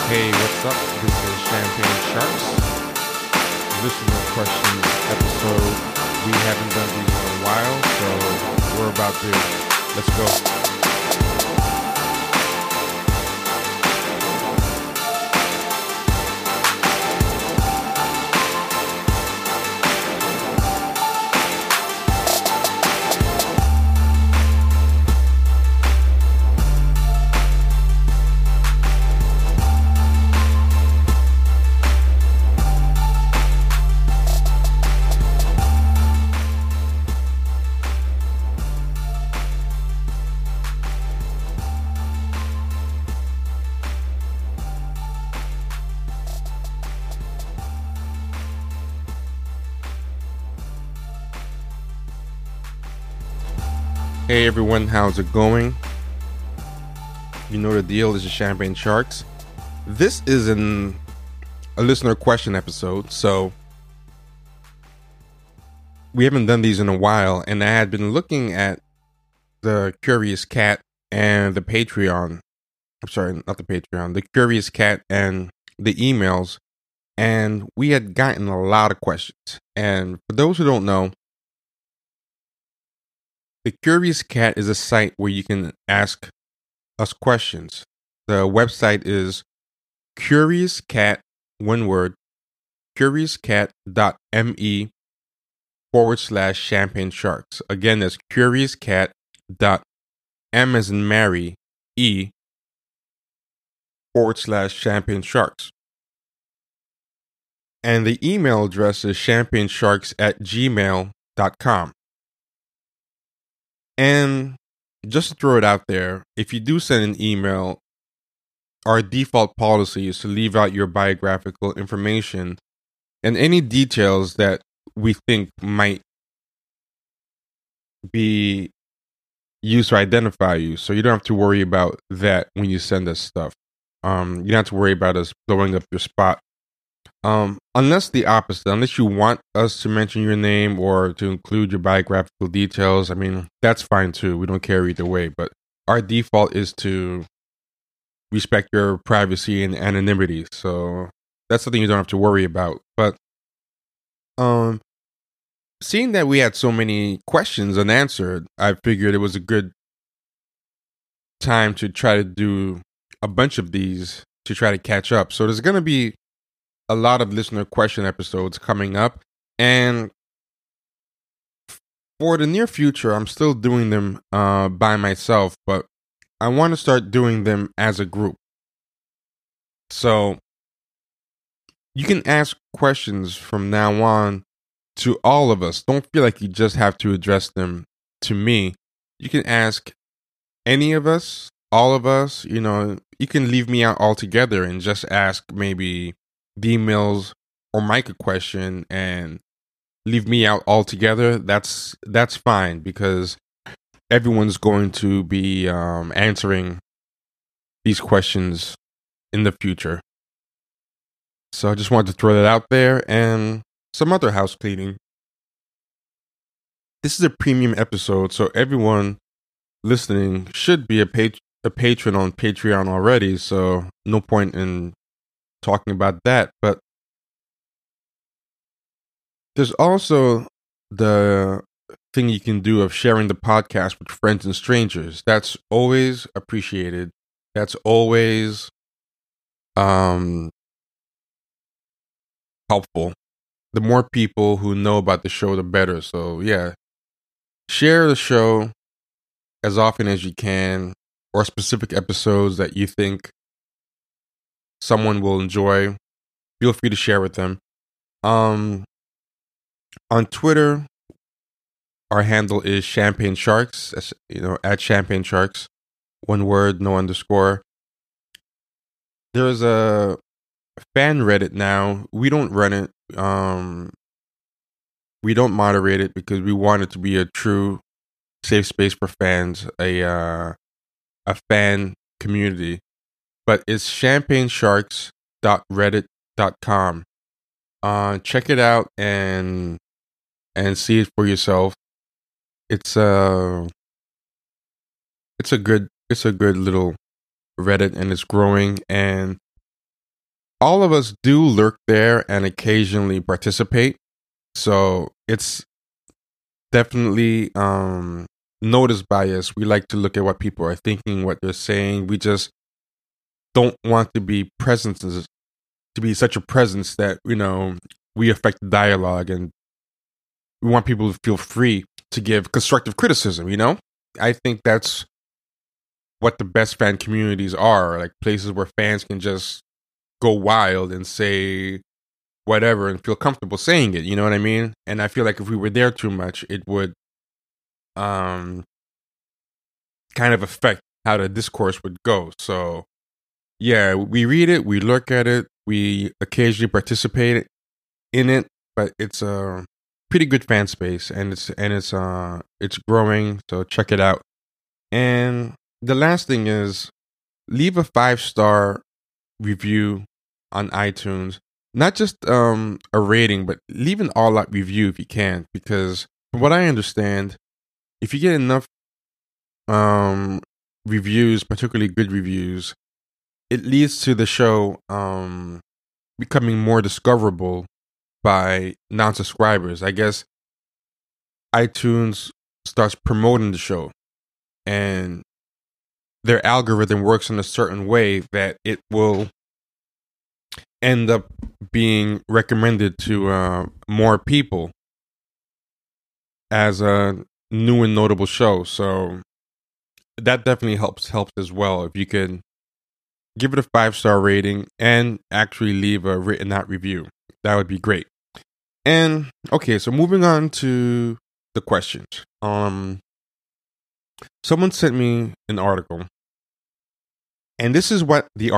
Hey, what's up? This is Champagne Sharks. Listener questions episode. We haven't done these in a while, so we're about to. Let's go. Hey everyone, how's it going? You know the deal. This is Champagne Sharks. This is a listener question episode, so we haven't done these in a while, and I had been looking at the Curious Cat and the Patreon. I'm sorry, not the Patreon, the Curious Cat and the emails, and we had gotten a lot of questions. And for those who don't know, the Curious Cat is a site where you can ask us questions. The website is Curious Cat, one word, curiouscat.me/Champagne Sharks. Again, that's curiouscat.m as in Mary, e/Champagne Sharks. And the email address is champagnesharks@gmail.com. And just to throw it out there, if you do send an email, our default policy is to leave out your biographical information and any details that we think might be used to identify you. So you don't have to worry about that when you send us stuff. You don't have to worry about us blowing up your spot. Unless the opposite, unless you want us to mention your name or to include your biographical details, I mean, that's fine too. We don't care either way, but our default is to respect your privacy and anonymity. So that's something you don't have to worry about. But, seeing that we had so many questions unanswered, I figured it was a good time to try to do a bunch of these to try to catch up. So there's going to be a lot of listener question episodes coming up, and for the near future, I'm still doing them by myself, but I want to start doing them as a group. So you can ask questions from now on to all of us. Don't feel like you just have to address them to me. You can ask any of us, all of us. You know, you can leave me out altogether and just ask maybe the emails or Mike a question and leave me out altogether. That's fine, because everyone's going to be answering these questions in the future. So I just wanted to throw that out there, and some other house cleaning. This is a premium episode, so everyone listening should be a patron on Patreon already, so no point in talking about that. But there's also the thing you can do of sharing the podcast with friends and strangers. That's always appreciated. That's always helpful. The more people who know about the show, the better. So yeah, share the show as often as you can, or specific episodes that you think someone will enjoy. Feel free to share with them. On Twitter, our handle is Champagne Sharks. At Champagne Sharks, one word, no underscore. There's a fan Reddit now. We don't run it. We don't moderate it because we want it to be a true safe space for fans, a fan community. But it's champagnesharks.reddit.com. Check it out and see it for yourself. It's a good little Reddit, and it's growing, and all of us do lurk there and occasionally participate. So it's definitely noticed by us. We like to look at what people are thinking, what they're saying. We just don't want to be presences, to be such a presence that, we affect the dialogue, and we want people to feel free to give constructive criticism, I think that's what the best fan communities are, like places where fans can just go wild and say whatever and feel comfortable saying it, you know what I mean? And I feel like if we were there too much, it would kind of affect how the discourse would go. So yeah, we read it, we look at it, we occasionally participate in it, but it's a pretty good fan space, and it's growing, so check it out. And the last thing is, leave a 5-star review on iTunes. Not just a rating, but leave an all-out review if you can, because from what I understand, if you get enough reviews, particularly good reviews, it leads to the show becoming more discoverable by non-subscribers. I guess iTunes starts promoting the show, and their algorithm works in a certain way that it will end up being recommended to more people as a new and notable show. So that definitely helps as well. If you could give it a 5-star rating and actually leave a written out review, that would be great. And okay, so moving on to the questions. Someone sent me an article, and this is what the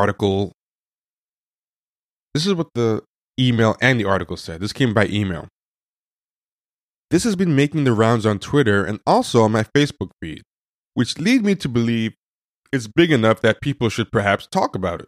email and the article said. This came by email. This has been making the rounds on Twitter and also on my Facebook feed, which lead me to believe it's big enough that people should perhaps talk about it.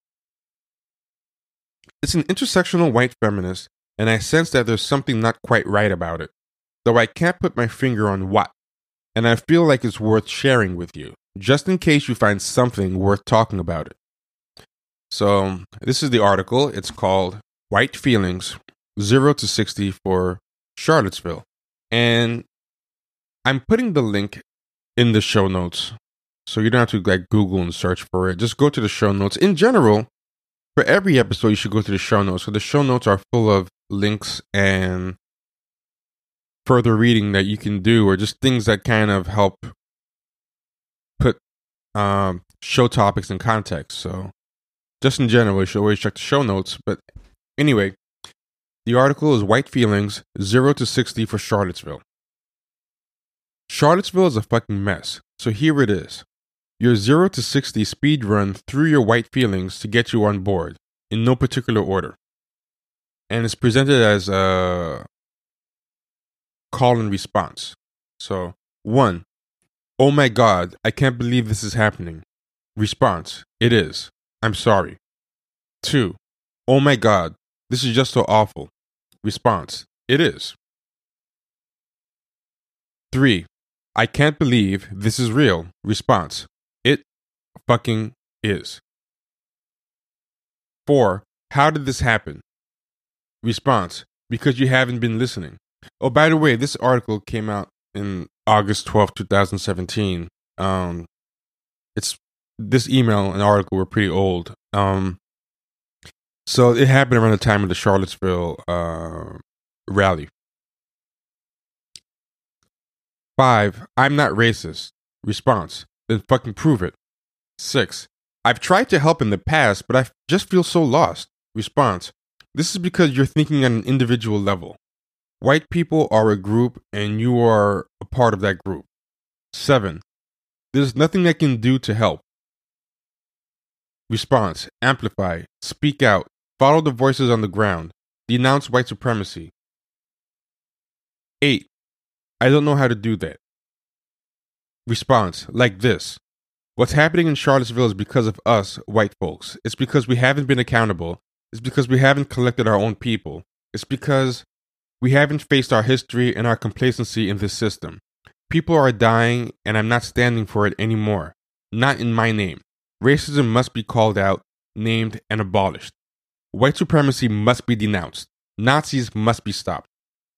It's an intersectional white feminist, and I sense that there's something not quite right about it, though I can't put my finger on what, and I feel like it's worth sharing with you, just in case you find something worth talking about it. So, this is the article. It's called White Feelings, 0 to 60 for Charlottesville. And I'm putting the link in the show notes, so you don't have to Google and search for it. Just go to the show notes. In general, for every episode, you should go to the show notes. So the show notes are full of links and further reading that you can do, or just things that kind of help put show topics in context. So just in general, you should always check the show notes. But anyway, the article is White Feelings, 0 to 60 for Charlottesville. Charlottesville is a fucking mess, so here it is. Your 0 to 60 speed run through your white feelings to get you on board, in no particular order. And it's presented as a call and response. So, 1. Oh my God, I can't believe this is happening. Response. It is. I'm sorry. 2. Oh my God, this is just so awful. Response. It is. 3. I can't believe this is real. Response. It fucking is. 4. How did this happen? Response. Because you haven't been listening. Oh, by the way, this article came out in August 12th, 2017. This email and article were pretty old. So it happened around the time of the Charlottesville rally. 5. I'm not racist. Response. Then fucking prove it. 6. I've tried to help in the past, but I just feel so lost. Response. This is because you're thinking on an individual level. White people are a group, and you are a part of that group. 7. There's nothing I can do to help. Response. Amplify. Speak out. Follow the voices on the ground. Denounce white supremacy. 8. I don't know how to do that. Response. Like this. What's happening in Charlottesville is because of us, white folks. It's because we haven't been accountable. It's because we haven't collected our own people. It's because we haven't faced our history and our complacency in this system. People are dying, and I'm not standing for it anymore. Not in my name. Racism must be called out, named, and abolished. White supremacy must be denounced. Nazis must be stopped.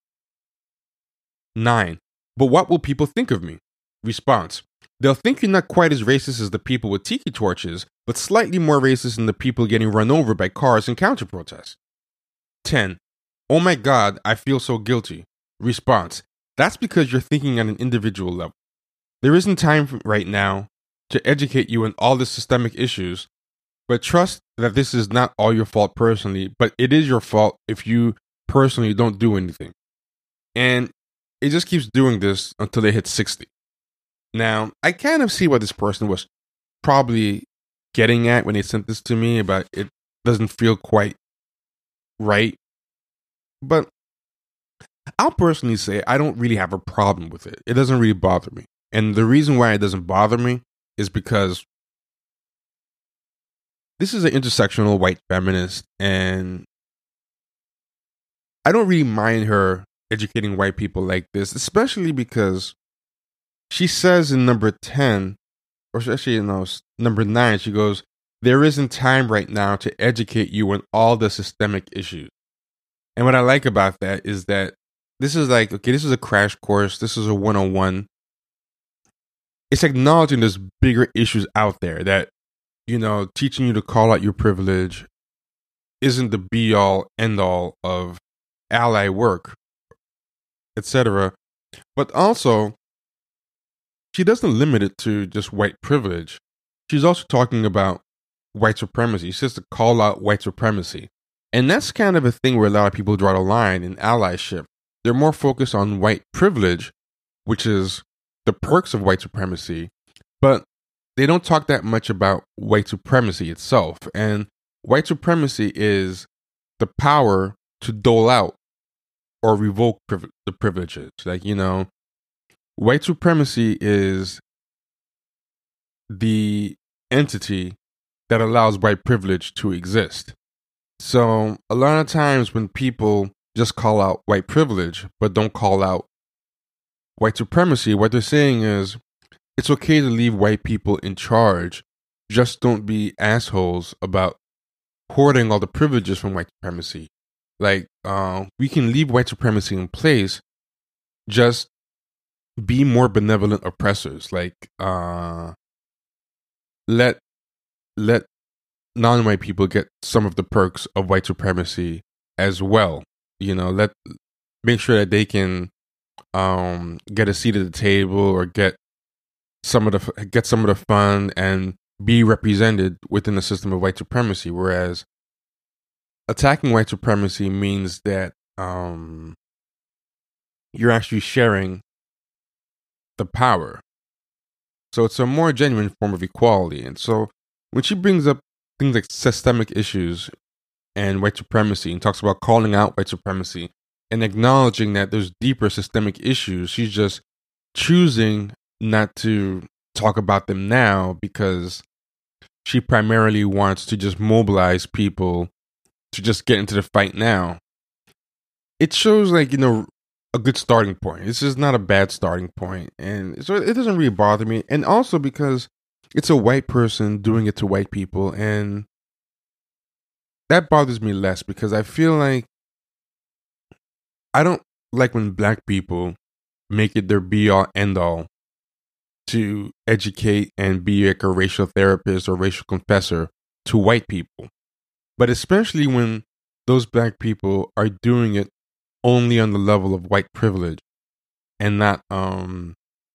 9. But what will people think of me? Response. They'll think you're not quite as racist as the people with tiki torches, but slightly more racist than the people getting run over by cars in counter protests. 10. Oh my God, I feel so guilty. Response. That's because you're thinking on an individual level. There isn't time right now to educate you on all the systemic issues, but trust that this is not all your fault personally, but it is your fault if you personally don't do anything. And it just keeps doing this until they hit 60. Now, I kind of see what this person was probably getting at when they sent this to me, but it doesn't feel quite right. But I'll personally say I don't really have a problem with it. It doesn't really bother me. And the reason why it doesn't bother me is because this is an intersectional white feminist, and I don't really mind her educating white people like this, especially because she says in number 10, or actually, no, number 9, she goes, there isn't time right now to educate you on all the systemic issues. And what I like about that is that this is like, okay, this is a crash course. This is a 101. It's acknowledging there's bigger issues out there that, you know, teaching you to call out your privilege isn't the be all end all of ally work, etc. But also, she doesn't limit it to just white privilege. She's also talking about white supremacy. She says to call out white supremacy. And that's kind of a thing where a lot of people draw the line in allyship. They're more focused on white privilege, which is the perks of white supremacy, but they don't talk that much about white supremacy itself. And white supremacy is the power to dole out or revoke the privileges. Like, you know, white supremacy is the entity that allows white privilege to exist. So a lot of times when people just call out white privilege, but don't call out white supremacy, what they're saying is it's okay to leave white people in charge. Just don't be assholes about hoarding all the privileges from white supremacy. Like, we can leave white supremacy in place. Just be more benevolent oppressors. Like, let non-white people get some of the perks of white supremacy as well. You know, make sure that they can get a seat at the table or get some of the fun and be represented within the system of white supremacy. Whereas attacking white supremacy means that you're actually sharing the power. So it's a more genuine form of equality. And so when she brings up things like systemic issues and white supremacy and talks about calling out white supremacy and acknowledging that there's deeper systemic issues, she's just choosing not to talk about them now because she primarily wants to just mobilize people to just get into the fight now. It shows, like, you know, a good starting point. This is not a bad starting point. And so it doesn't really bother me. And also because it's a white person doing it to white people. And that bothers me less because I feel like I don't like when black people make it their be all end all to educate and be like a racial therapist or racial confessor to white people. But especially when those black people are doing it only on the level of white privilege and not when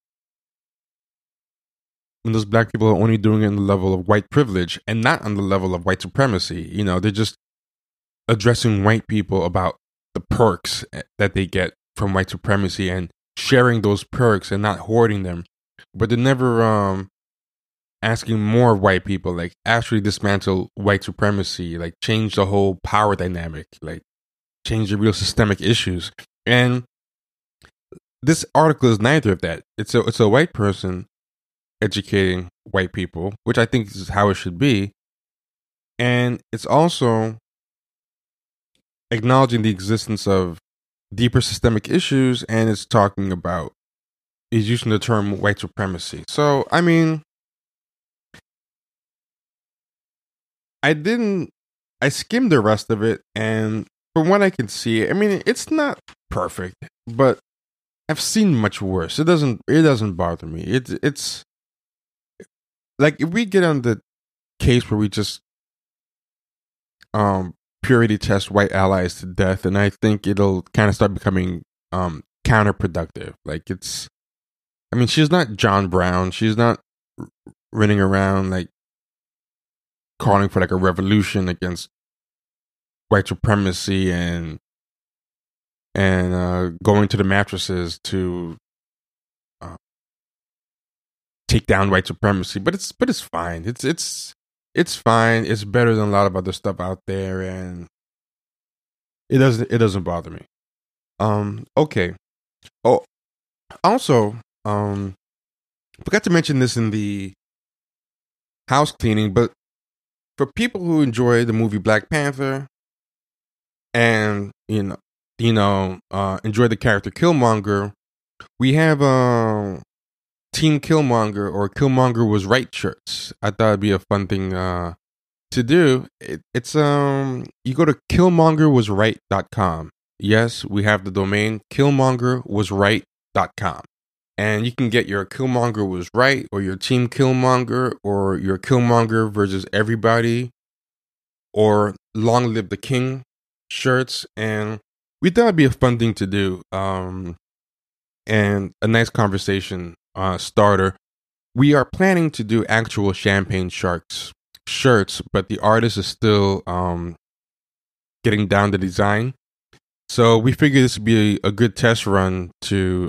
those black people are only doing it on the level of white privilege and not on the level of white supremacy. You know, they're just addressing white people about the perks that they get from white supremacy and sharing those perks and not hoarding them. But they're never asking more white people, like, actually dismantle white supremacy, like change the whole power dynamic, like change the real systemic issues. And this article is neither of that. It's a white person educating white people, which I think is how it should be. And it's also acknowledging the existence of deeper systemic issues, and it's talking about, is using the term white supremacy. So, I mean, I didn't I skimmed the rest of it, and from what I can see, I mean, it's not perfect, but I've seen much worse. It doesn't bother me. It's like if we get on the case where we just purity test white allies to death, and I think it'll kind of start becoming counterproductive. Like I mean, she's not John Brown. She's not running around like calling for like a revolution against white supremacy and going to the mattresses to take down white supremacy. But it's fine. It's fine. It's better than a lot of other stuff out there, and it doesn't bother me. Okay. Oh, also, forgot to mention this in the house cleaning, but for people who enjoy the movie Black Panther and enjoy the character Killmonger, we have Team Killmonger or Killmonger was right shirts. I thought it'd be a fun thing to do. It's you go to killmongerwasright.com. Yes, we have the domain killmongerwasright.com. And you can get your Killmonger was right, or your Team Killmonger, or your Killmonger versus everybody, or Long Live the King shirts. And we thought it'd be a fun thing to do, and a nice conversation starter. We are planning to do actual Champagne Sharks shirts, but the artist is still getting down the design. So we figured this would be a good test run to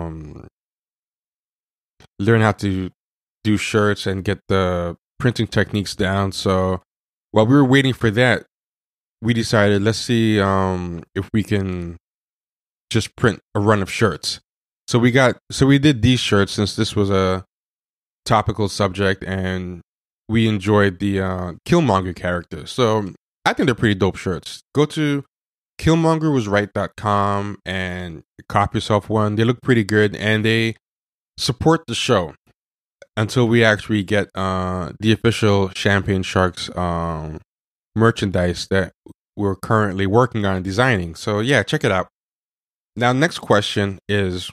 learn how to do shirts and get the printing techniques down. So while we were waiting for that, we decided, let's see if we can just print a run of shirts. So we did these shirts since this was a topical subject, and we enjoyed the Killmonger character. So I think they're pretty dope shirts. Go to killmongerwasright.com and cop yourself one. They look pretty good, and they support the show until we actually get the official Champagne Sharks merchandise that we're currently working on designing. So yeah, check it out. Now, next question is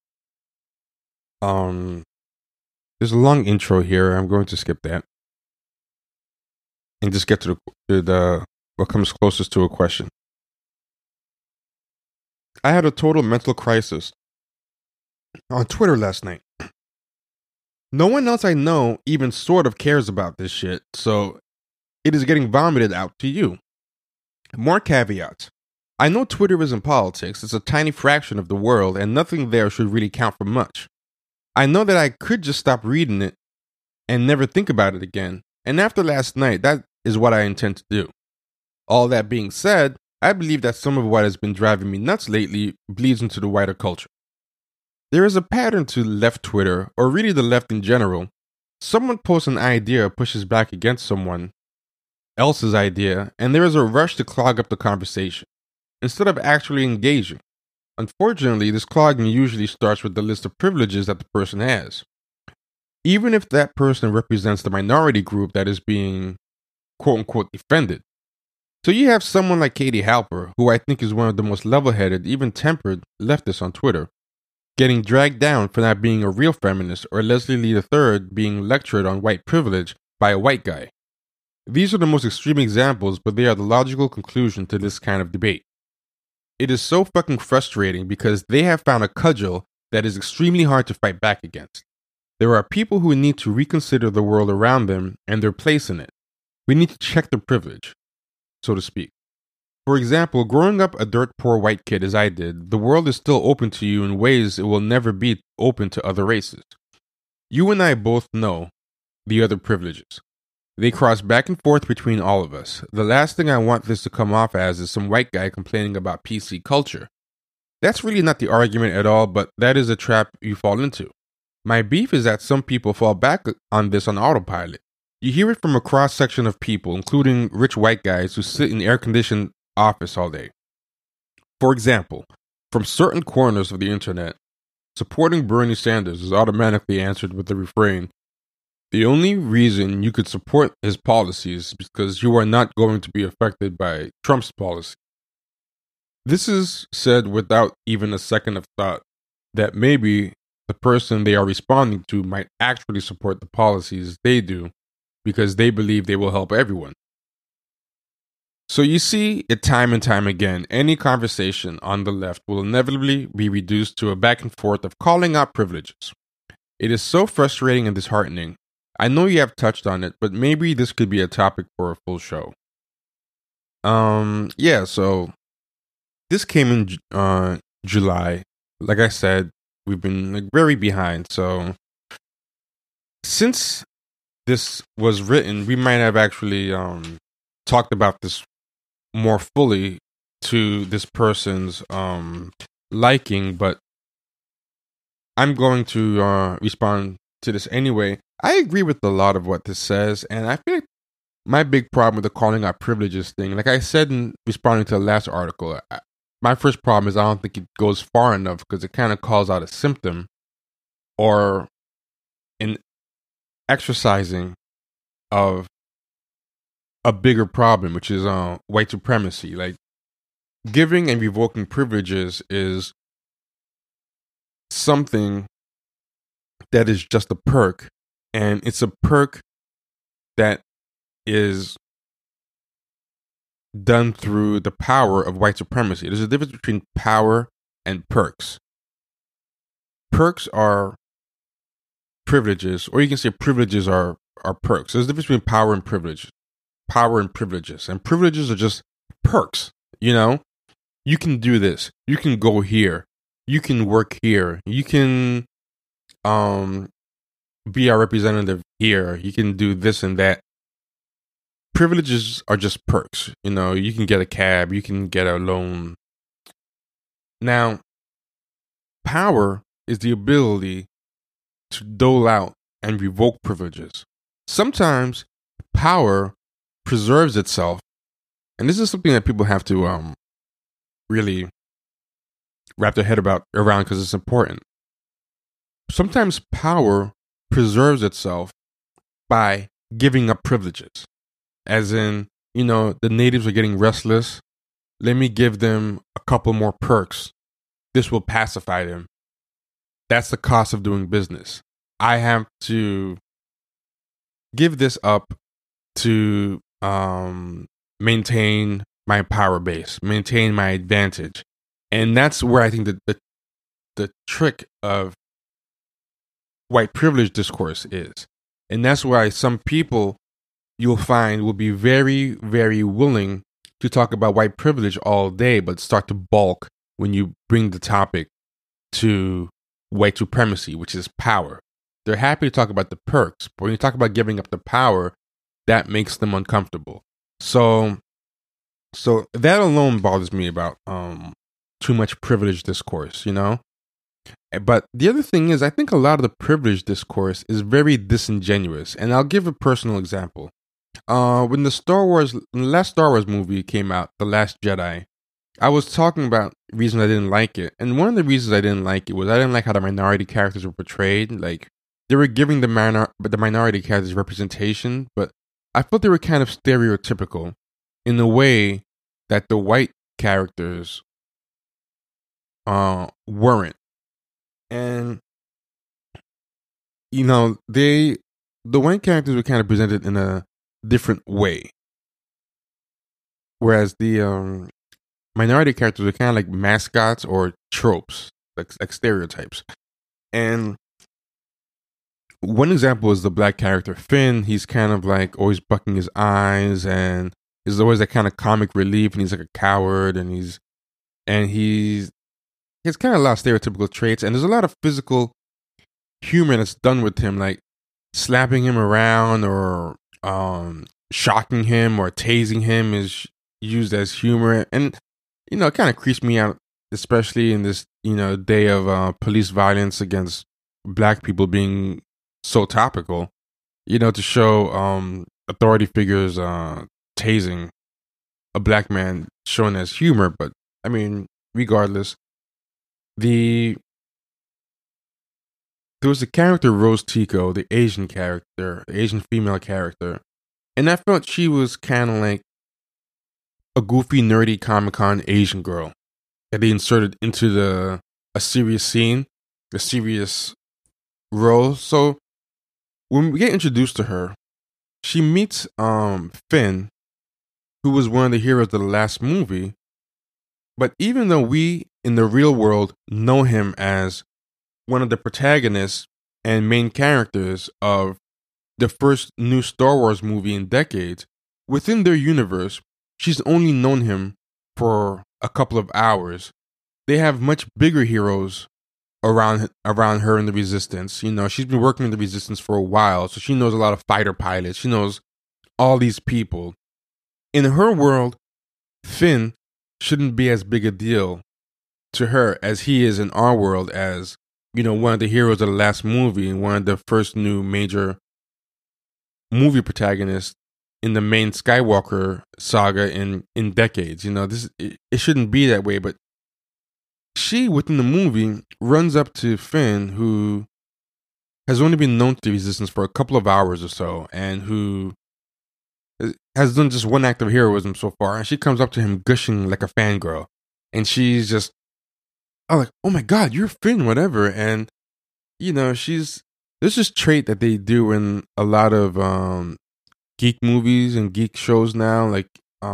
there's a long intro here. I'm going to skip that and just get to the what comes closest to a question. I had a total mental crisis on Twitter last night. No one else I know even sort of cares about this shit, so it is getting vomited out to you. More caveats. I know Twitter isn't politics, it's a tiny fraction of the world, and nothing there should really count for much. I know that I could just stop reading it and never think about it again, and after last night, that is what I intend to do. All that being said, I believe that some of what has been driving me nuts lately bleeds into the wider culture. There is a pattern to left Twitter, or really the left in general. Someone posts an idea or pushes back against someone else's idea, and there is a rush to clog up the conversation, instead of actually engaging. Unfortunately, this clogging usually starts with the list of privileges that the person has, even if that person represents the minority group that is being quote-unquote defended. So you have someone like Katie Halper, who I think is one of the most level-headed, even tempered leftists on Twitter, getting dragged down for not being a real feminist, or Leslie Lee III being lectured on white privilege by a white guy. These are the most extreme examples, but they are the logical conclusion to this kind of debate. It is so fucking frustrating because they have found a cudgel that is extremely hard to fight back against. There are people who need to reconsider the world around them and their place in it. We need to check their privilege, so to speak. For example, growing up a dirt poor white kid as I did, the world is still open to you in ways it will never be open to other races. You and I both know the other privileges. They cross back and forth between all of us. The last thing I want this to come off as is some white guy complaining about PC culture. That's really not the argument at all, but that is a trap you fall into. My beef is that some people fall back on this on autopilot. You hear it from a cross-section of people, including rich white guys who sit in air-conditioned office all day. For example, from certain corners of the internet, supporting Bernie Sanders is automatically answered with the refrain, The only reason you could support his policies is because you are not going to be affected by Trump's policy. This is said without even a second of thought that maybe the person they are responding to might actually support the policies they do because they believe they will help everyone. So you see it time and time again. Any conversation on the left will inevitably be reduced to a back and forth of calling out privileges. It is so frustrating and disheartening. I know you have touched on it, but maybe this could be a topic for a full show. So this came in July. Like I said, we've been very behind. So since this was written, we might have actually talked about this more fully to this person's liking, but I'm going to respond to this anyway. I agree with a lot of what this says, and I feel like my big problem with the calling out privileges thing, like I said in responding to the last article, my first problem is I don't think it goes far enough because it kind of calls out a symptom or an exercising of a bigger problem, which is white supremacy. Like, giving and revoking privileges is something that is just a perk, and it's a perk that is done through the power of white supremacy. There's a difference between power and perks. Perks are privileges, or you can say privileges are perks. There's a difference between power and privilege. Power and privileges. And privileges are just perks. You know, you can do this. You can go here. You can work here. You can be our representative here. You can do this and that. Privileges are just perks. You know, you can get a cab. You can get a loan. Now, power is the ability to dole out and revoke privileges. Sometimes power preserves itself, and this is something that people have to really wrap their head around because it's important. Sometimes power preserves itself by giving up privileges, as in, you know, the natives are getting restless. Let me give them a couple more perks. This will pacify them. That's the cost of doing business. I have to give this up to maintain my power base, maintain my advantage. And that's where I think that the trick of white privilege discourse is. And that's why some people you'll find will be very, very willing to talk about white privilege all day, but start to balk when you bring the topic to white supremacy, which is power. They're happy to talk about the perks, but when you talk about giving up the power, that makes them uncomfortable. So that alone bothers me about too much privilege discourse, you know? But the other thing is, I think a lot of the privilege discourse is very disingenuous. And I'll give a personal example. When the last Star Wars movie came out, The Last Jedi, I was talking about reasons I didn't like it. And one of the reasons I didn't like it was I didn't like how the minority characters were portrayed. Like, they were giving the minority characters representation, but I felt they were kind of stereotypical in a way that the white characters weren't. And, you know, the white characters were kind of presented in a different way. Whereas the minority characters were kind of like mascots or tropes, like stereotypes. And one example is the black character Finn. He's kind of like always bucking his eyes, and he's always that kind of comic relief, and he's like a coward, and he's kind of a lot of stereotypical traits, and there's a lot of physical humor that's done with him, like slapping him around or shocking him or tasing him is used as humor. And, you know, it kind of creeps me out, especially in this, you know, day of police violence against black people being so topical, you know, to show authority figures tasing a black man shown as humor. But I mean, regardless, the there was a character, Rose Tico, the Asian character, the Asian female character, and I felt she was kind of like a goofy, nerdy Comic-Con Asian girl that they inserted into a serious scene, a serious role. So when we get introduced to her, she meets Finn, who was one of the heroes of the last movie. But even though we in the real world know him as one of the protagonists and main characters of the first new Star Wars movie in decades, within their universe, she's only known him for a couple of hours. They have much bigger heroes around her in the Resistance. You know, she's been working in the Resistance for a while, so she knows a lot of fighter pilots. She knows all these people. In her world, Finn shouldn't be as big a deal to her as he is in our world as, you know, one of the heroes of the last movie and one of the first new major movie protagonists in the main Skywalker saga in decades. You know, it shouldn't be that way, but she, within the movie, runs up to Finn, who has only been known to the Resistance for a couple of hours or so, and who has done just one act of heroism so far, and she comes up to him gushing like a fangirl, and she's just, like, oh my god, you're Finn, whatever. And you know, there's this trait that they do in a lot of geek movies and geek shows now, like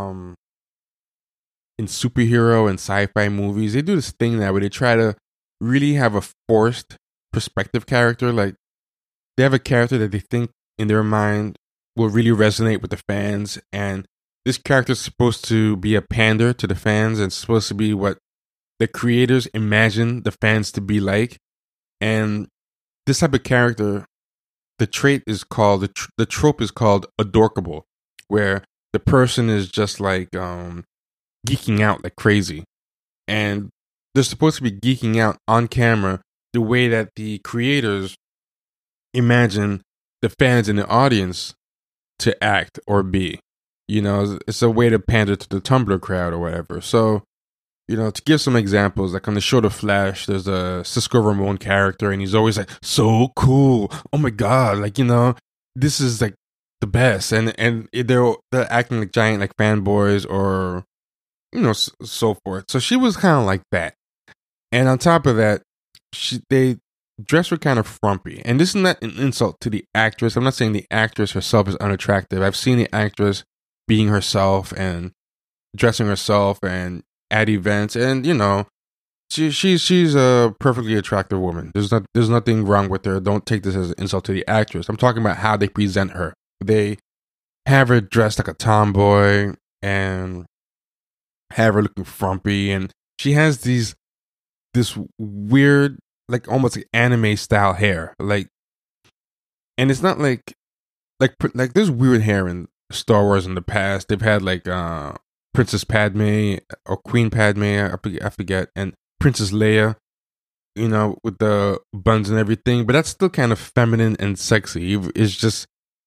in superhero and sci-fi movies. They do this thing now where they try to really have a forced perspective character. Like, they have a character that they think in their mind will really resonate with the fans, and this character is supposed to be a pander to the fans and supposed to be what the creators imagine the fans to be like. And this type of character, the trait is called, the trope is called adorkable, where the person is just like geeking out like crazy, and they're supposed to be geeking out on camera the way that the creators imagine the fans and the audience to act or be. You know, it's a way to pander to the Tumblr crowd or whatever. So, you know, to give some examples, like on the show The Flash, there's a Cisco Ramon character, and he's always like, so cool, oh my god, like, you know, this is like the best, and they're acting like giant like fanboys, or, you know, so forth. So she was kind of like that, and on top of that, they dress her kind of frumpy, and this is not an insult to the actress. I'm not saying the actress herself is unattractive. I've seen the actress being herself and dressing herself and at events, and you know, she's a perfectly attractive woman. There's nothing wrong with her. Don't take this as an insult to the actress. I'm talking about how they present her. They have her dressed like a tomboy and have her looking frumpy, and she has this weird, like almost like anime style hair, like, and it's not like there's weird hair in Star Wars in the past. They've had like Princess Padme or Queen Padme, I forget, and Princess Leia, you know, with the buns and everything, but that's still kind of feminine and sexy. It's just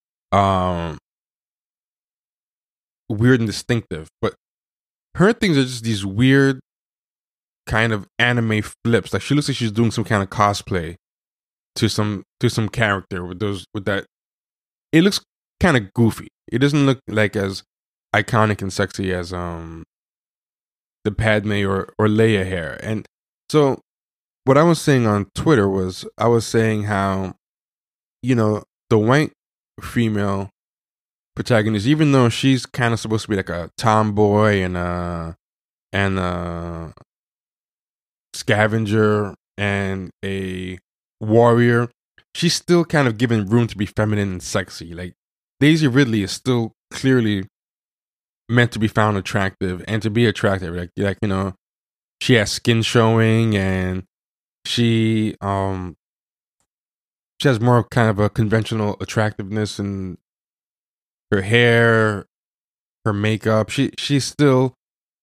weird and distinctive. But her things are just these weird kind of anime flips. Like, she looks like she's doing some kind of cosplay to some character with that. It looks kind of goofy. It doesn't look like as iconic and sexy as the Padme or Leia hair. And so what I was saying on Twitter was, I was saying how, you know, the white female protagonist, even though she's kind of supposed to be like a tomboy and a scavenger and a warrior, she's still kind of given room to be feminine and sexy. Like, Daisy Ridley is still clearly meant to be found attractive and to be attractive. Like you know, she has skin showing, and she has more kind of a conventional attractiveness in her hair, her makeup. She's still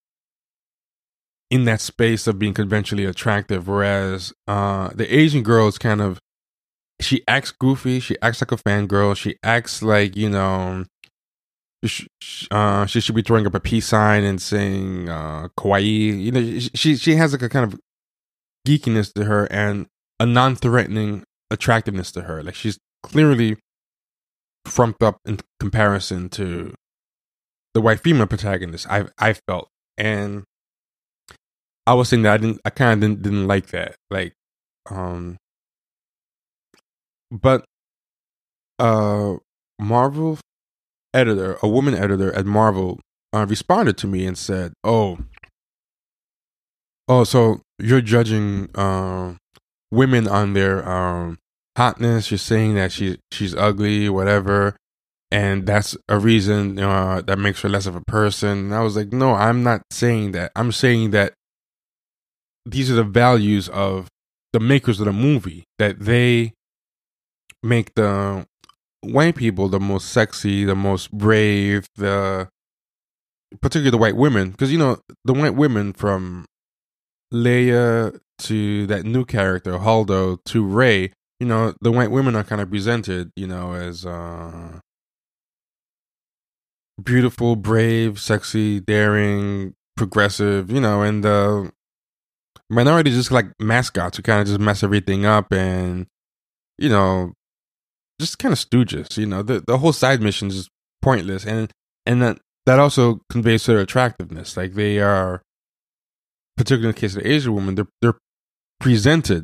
in that space of being conventionally attractive, whereas the Asian girl is kind of, she acts goofy, she acts like a fangirl, she acts like, you know, she should be throwing up a peace sign and saying kawaii. You know, she has like a kind of geekiness to her and a non-threatening attractiveness to her. Like she's clearly frumped up in comparison to the white female protagonist. I felt, and I was saying that I kind of didn't like that. Like, but Marvel editor, a woman editor at Marvel, responded to me and said, "Oh, so you're judging women on their hotness. You're saying that she's ugly, whatever, and that's a reason that makes her less of a person." And I was like, "No, I'm not saying that. I'm saying that these are the values of the makers of the movie, that they make the white people the most sexy, the most brave, particularly the white women, because the white women from Leia to that new character Holdo to Rey, the white women are kind of presented, as beautiful, brave, sexy, daring, progressive, and the minorities just like mascots who kind of just mess everything up and just kind of stooges. The whole side mission is pointless, and that also conveys their attractiveness. Like they are, particularly in the case of the Asian woman, they're presented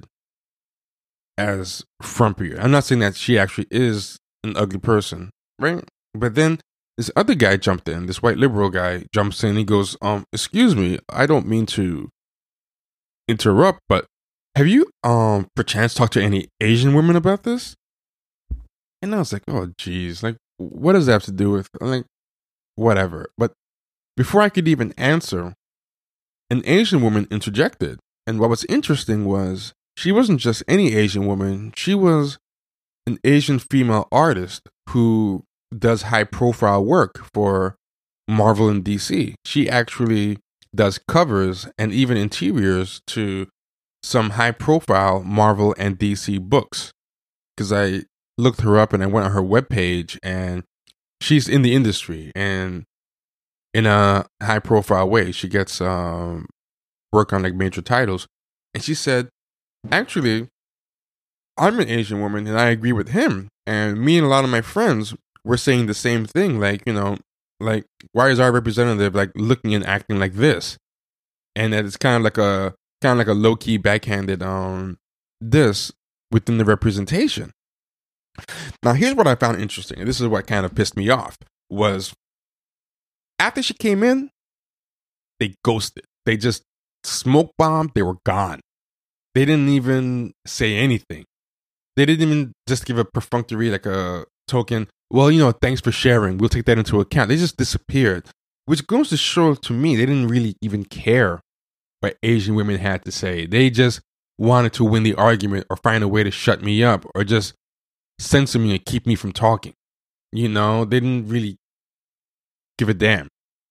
as frumpier. I'm not saying that she actually is an ugly person, right? But then this other guy jumped in. This white liberal guy jumps in. He goes, "Excuse me, I don't mean to interrupt, but have you perchance talked to any Asian women about this?" And I was like, "Oh geez, like what does that have to do with?" I'm like, whatever. But before I could even answer, an Asian woman interjected. And what was interesting was she wasn't just any Asian woman. She was an Asian female artist who does high profile work for Marvel and DC. She actually does covers and even interiors to some high profile Marvel and DC books. Because I looked her up and I went on her webpage, and she's in the industry and in a high profile way. She gets work on like major titles. And she said, "Actually, I'm an Asian woman and I agree with him. And me and a lot of my friends were saying the same thing. Like, like why is our representative like looking and acting like this?" And that it's kind of like a low key backhanded this within the representation. Now, here's what I found interesting, and this is what kind of pissed me off, was after she came in, they ghosted. They just smoke bombed. They were gone. They didn't even say anything. They didn't even just give a perfunctory, like a token, "Well, thanks for sharing. We'll take that into account." They just disappeared, which goes to show to me they didn't really even care what Asian women had to say. They just wanted to win the argument or find a way to shut me up or just censor me and keep me from talking. They didn't really give a damn.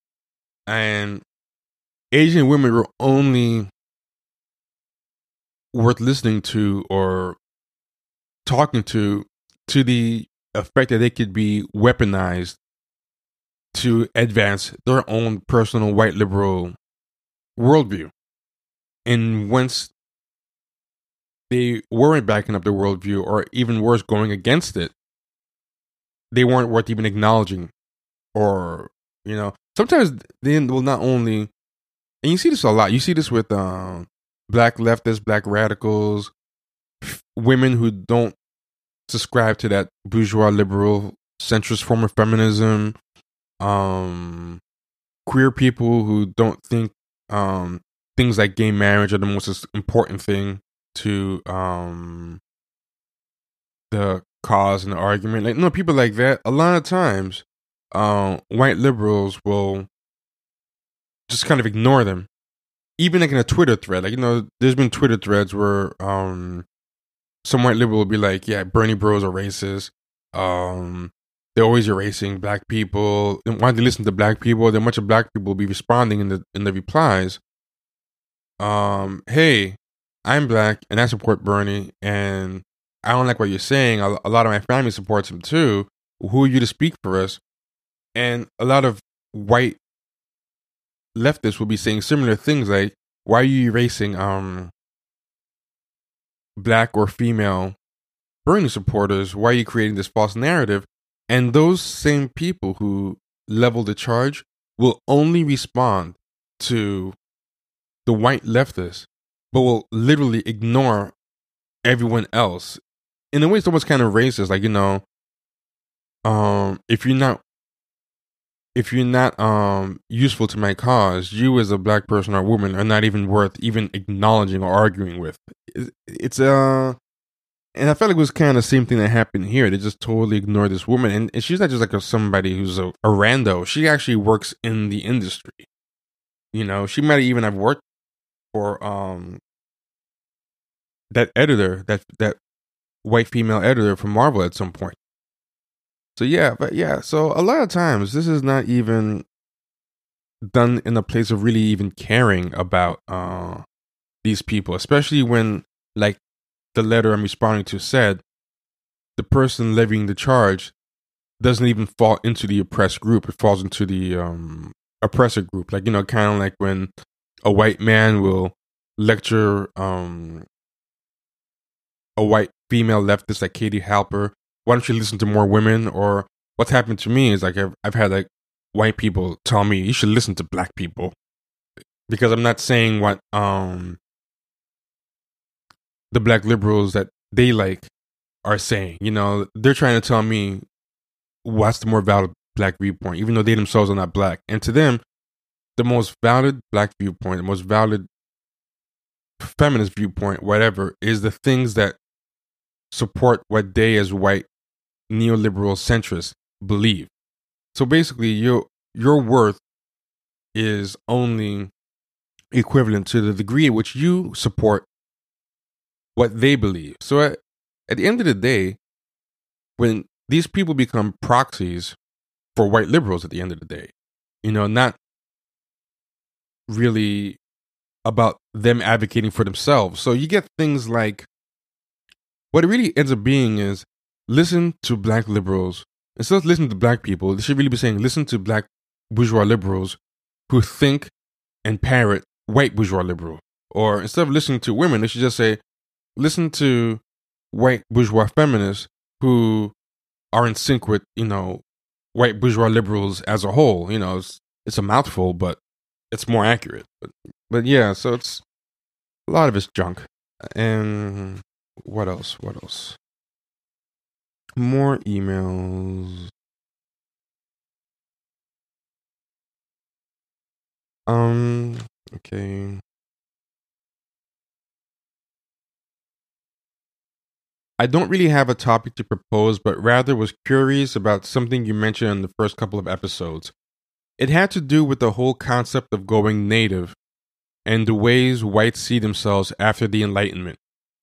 And Asian women were only worth listening to or talking to the effect that they could be weaponized to advance their own personal white liberal worldview. And once they weren't backing up their worldview, or even worse, going against it, they weren't worth even acknowledging. Or, sometimes they will not only, and you see this a lot, you see this with black leftists, black radicals, women who don't subscribe to that bourgeois liberal centrist form of feminism, queer people who don't think things like gay marriage are the most important thing to the cause and the argument. Like, people like that, a lot of times white liberals will just kind of ignore them. Even like in a Twitter thread, there's been Twitter threads where some white liberal will be like, "Yeah, Bernie bros are racist. They're always erasing black people. And why do they listen to black people?" Then a bunch of black people will be responding in the replies, "Hey, I'm black and I support Bernie, and I don't like what you're saying. A lot of my family supports him too. Who are you to speak for us?" And a lot of white leftists will be saying similar things like, "Why are you erasing black or female Bernie supporters, why are you creating this false narrative? And those same people who level the charge will only respond to the white leftists, but will literally ignore everyone else. In a way, it's almost kind of racist. Like, if you're not useful to my cause, you as a black person or woman are not even worth even acknowledging or arguing with. It's and I felt like it was kind of the same thing that happened here. They just totally ignored this woman, and she's not just like somebody who's a rando. She actually works in the industry. She might even have worked for that editor, that white female editor from Marvel at some point. So so a lot of times this is not even done in a place of really even caring about these people, especially when, like the letter I'm responding to said, the person levying the charge doesn't even fall into the oppressed group. It falls into the oppressor group. Like, kind of like when a white man will lecture a white female leftist like Katie Halper, why don't you listen to more women? Or what's happened to me is like I've had like white people tell me you should listen to black people, because I'm not saying what the black liberals that they like are saying. They're trying to tell me what's the more valid black viewpoint, even though they themselves are not black. And to them, the most valid black viewpoint, the most valid feminist viewpoint, whatever, is the things that support what they as white neoliberal centrists believe. So basically, your worth is only equivalent to the degree in which you support what they believe. So at the end of the day, when these people become proxies for white liberals at the end of the day, not really about them advocating for themselves. So you get things like, what it really ends up being is, listen to black liberals. Instead of listening to black people, they should really be saying, listen to black bourgeois liberals who think and parrot white bourgeois liberal. Or instead of listening to women, they should just say, listen to white bourgeois feminists who are in sync with, white bourgeois liberals as a whole. It's a mouthful, but it's more accurate. But yeah, so it's a lot of it's junk. And what else? More emails. Okay. I don't really have a topic to propose, but rather was curious about something you mentioned in the first couple of episodes. It had to do with the whole concept of going native and the ways whites see themselves after the Enlightenment.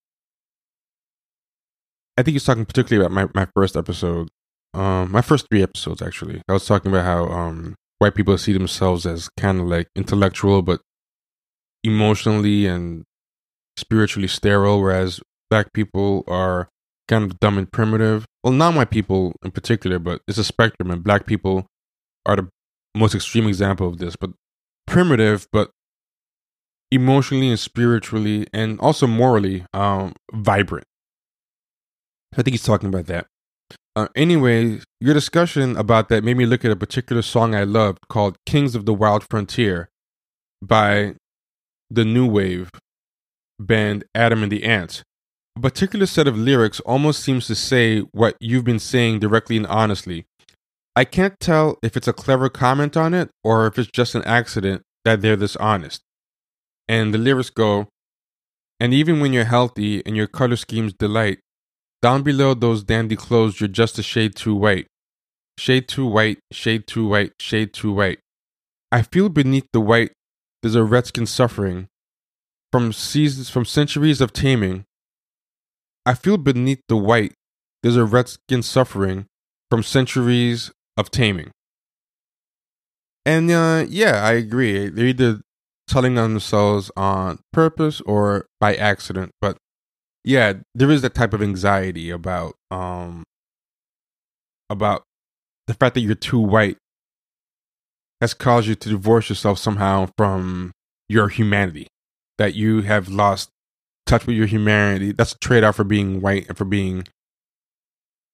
I think he's talking particularly about my first episode. My first 3 episodes, actually. I was talking about how white people see themselves as kind of like intellectual, but emotionally and spiritually sterile, whereas black people are kind of dumb and primitive. Well, not white people in particular, but it's a spectrum, and black people are the most extreme example of this. But primitive, but emotionally and spiritually, and also morally, vibrant. I think he's talking about that. Anyway, your discussion about that made me look at a particular song I loved called "Kings of the Wild Frontier" by the new wave band Adam and the Ants. A particular set of lyrics almost seems to say what you've been saying directly and honestly. I can't tell if it's a clever comment on it or if it's just an accident that they're this honest. And the lyrics go, "And even when you're healthy and your color schemes delight, down below those dandy clothes you're just a shade too white. Shade too white, shade too white, shade too white. I feel beneath the white there's a redskin suffering from centuries of taming. I feel beneath the white there's a redskin suffering from centuries of taming." And yeah, I agree. They're either telling on themselves on purpose or by accident. But yeah, there is that type of anxiety about the fact that you're too white has caused you to divorce yourself somehow from your humanity. That you have lost touch with your humanity. That's a trade-off for being white and for being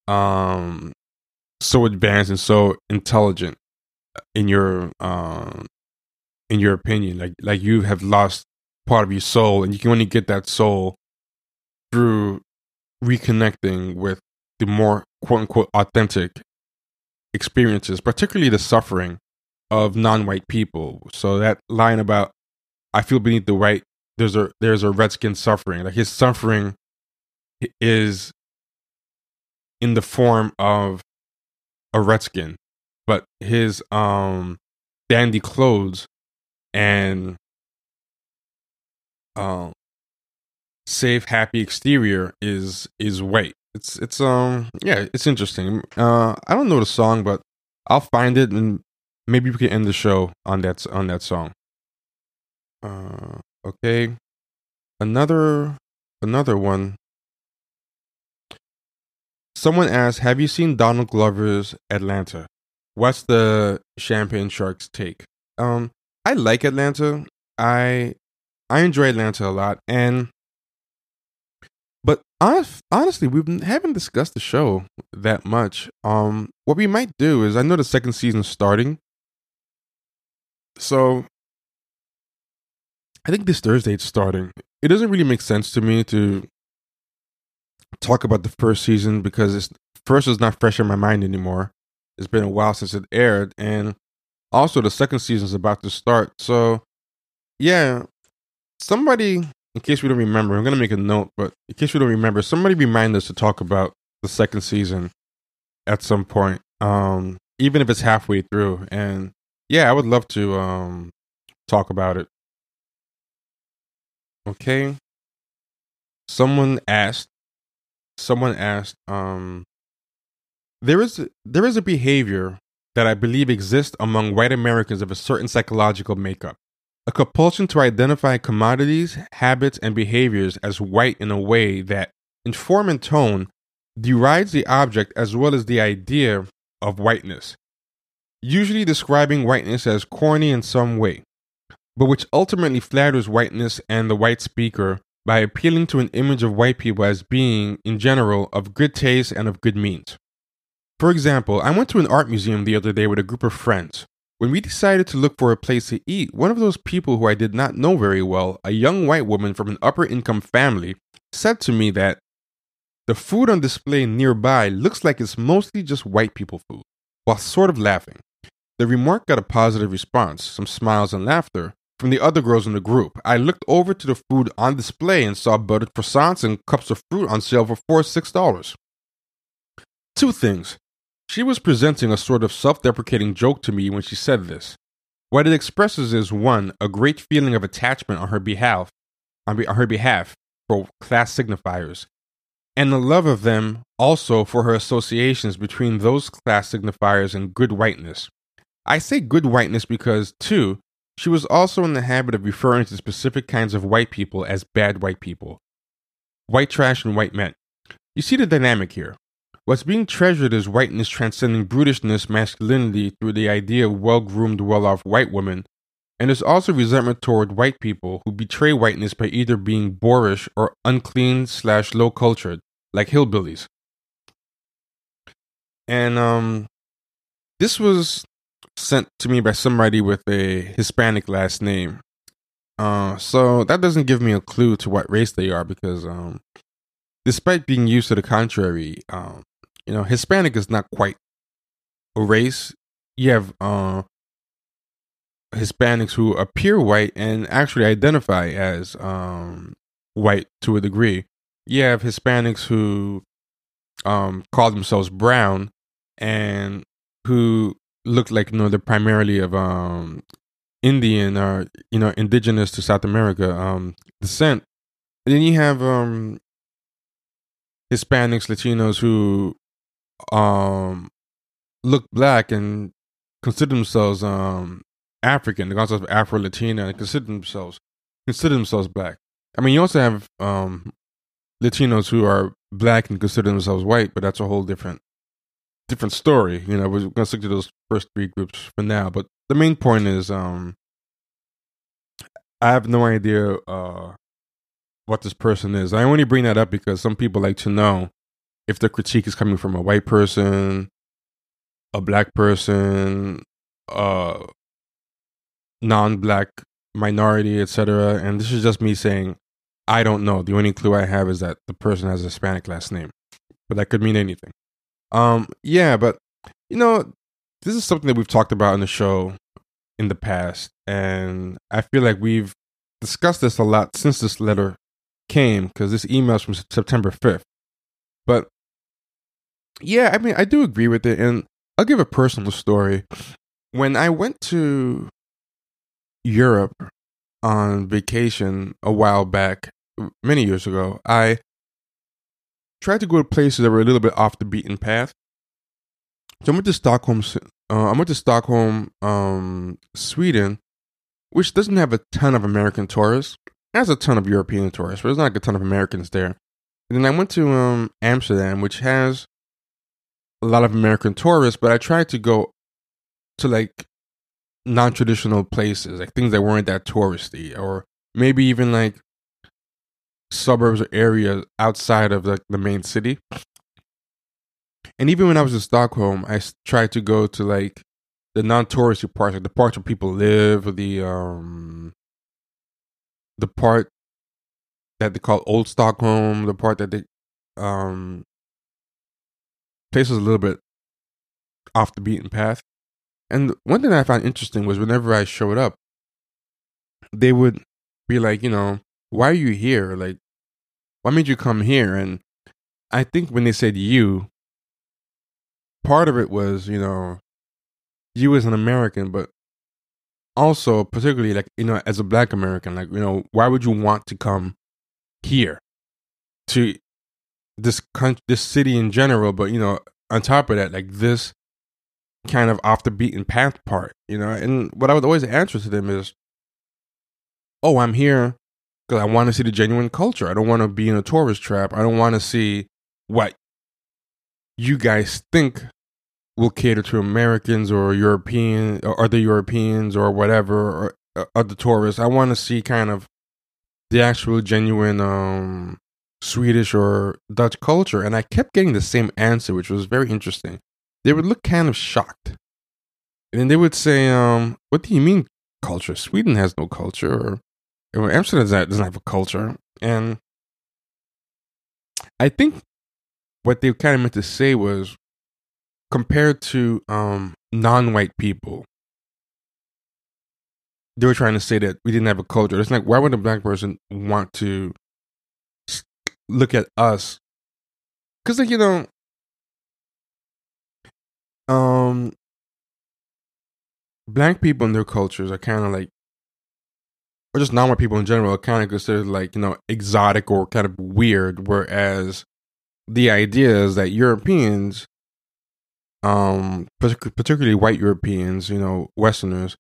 um so advanced and so intelligent in your opinion. Like you have lost part of your soul, and you can only get that soul through reconnecting with the more quote unquote authentic experiences, particularly the suffering of non-white people. So that line about I feel beneath the white, there's a redskin suffering. Like his suffering is in the form of a redskin, but his dandy clothes and safe, happy exterior is white. It's yeah, it's interesting. I don't know the song, but I'll find it and maybe we can end the show on that song. Okay, another one. Someone asked, "Have you seen Donald Glover's Atlanta? What's the Champagne Sharks take?" I like Atlanta. I enjoy Atlanta a lot, but honestly, haven't discussed the show that much. What we might do is, I know the second season's starting, so I think this Thursday it's starting. It doesn't really make sense to me to talk about the first season because first is not fresh in my mind anymore. It's been a while since it aired, and also the second season is about to start. So yeah, somebody, in case we don't remember, I'm gonna make a note, but in case we don't remember, somebody remind us to talk about the second season at some point, even if it's halfway through. And yeah, I would love to talk about it. Okay. Someone asked, there is a behavior that I believe exists among white Americans of a certain psychological makeup. A compulsion to identify commodities, habits, and behaviors as white in a way that, in form and tone, derides the object as well as the idea of whiteness, usually describing whiteness as corny in some way, but which ultimately flatters whiteness and the white speaker by appealing to an image of white people as being, in general, of good taste and of good means. For example, I went to an art museum the other day with a group of friends. When we decided to look for a place to eat, one of those people who I did not know very well, a young white woman from an upper income family, said to me that the food on display nearby looks like it's mostly just white people food, while sort of laughing. The remark got a positive response, some smiles and laughter, from the other girls in the group. I looked over to the food on display and saw buttered croissants and cups of fruit on sale for $6. Two things. She was presenting a sort of self-deprecating joke to me when she said this. What it expresses is, one, a great feeling of attachment on her behalf for class signifiers, and the love of them also for her associations between those class signifiers and good whiteness. I say good whiteness because, two, she was also in the habit of referring to specific kinds of white people as bad white people. White trash and white men. You see the dynamic here. What's being treasured is whiteness transcending brutishness, masculinity through the idea of well-groomed, well-off white women, and there's also resentment toward white people who betray whiteness by either being boorish or unclean/low-cultured, like hillbillies. And this was sent to me by somebody with a Hispanic last name. So that doesn't give me a clue to what race they are because despite being used to the contrary, Hispanic is not quite a race. You have Hispanics who appear white and actually identify as white to a degree. You have Hispanics who call themselves brown and who look like they're primarily of Indian or indigenous to South America descent. And then you have Hispanics, Latinos who look black and consider themselves African. They call themselves Afro-Latina and consider themselves black. I mean, you also have Latinos who are black and consider themselves white, but that's a whole different story. We're gonna stick to those first three groups for now. But the main point is, I have no idea what this person is. I only bring that up because some people like to know if the critique is coming from a white person, a black person, a non-black minority, etc. And this is just me saying, I don't know. The only clue I have is that the person has a Hispanic last name, but that could mean anything. Yeah, but you know, this is something that we've talked about in the show in the past, and I feel like we've discussed this a lot since this letter came, because this email is from September 5th. But yeah, I mean, I do agree with it, and I'll give a personal story. When I went to Europe on vacation a while back, many years ago, I tried to go to places that were a little bit off the beaten path. So I went to Stockholm. Sweden, which doesn't have a ton of American tourists. It has a ton of European tourists, but there's not a ton of Americans there. And then I went to Amsterdam, which has a lot of American tourists, but I tried to go to like non-traditional places, like things that weren't that touristy, or maybe even like suburbs or areas outside of like the main city. And even when I was in Stockholm, I tried to go to like the non-touristy parts, like the parts where people live, the part that they call Old Stockholm, the part that they places a little bit off the beaten path. And one thing I found interesting was whenever I showed up, they would be like, you know, why are you here? Like, why made you come here? And I think when they said you, part of it was, you know, you as an American, but also particularly like, you know, as a black American, like, you know, why would you want to come here to this country, this city in general? But, you know, on top of that, like this kind of off the beaten path part, you know. And what I would always answer to them is, oh, I'm here because I want to see the genuine culture. I don't want to be in a tourist trap. I don't want to see what you guys think will cater to Americans or European or other Europeans or whatever, or other tourists. I want to see kind of the actual genuine Swedish or Dutch culture. And I kept getting the same answer, which was very interesting. They would look kind of shocked. And then they would say, what do you mean culture? Sweden has no culture. Or Amsterdam doesn't have a culture. And I think what they kind of meant to say was, compared to non-white people, they were trying to say that we didn't have a culture. It's like, why would a black person want to look at us? Because, like, you know, black people and their cultures are kind of like, or just non-white people in general, are kind of considered like, you know, exotic or kind of weird. Whereas the idea is that Europeans, particularly white Europeans, you know, Westerners,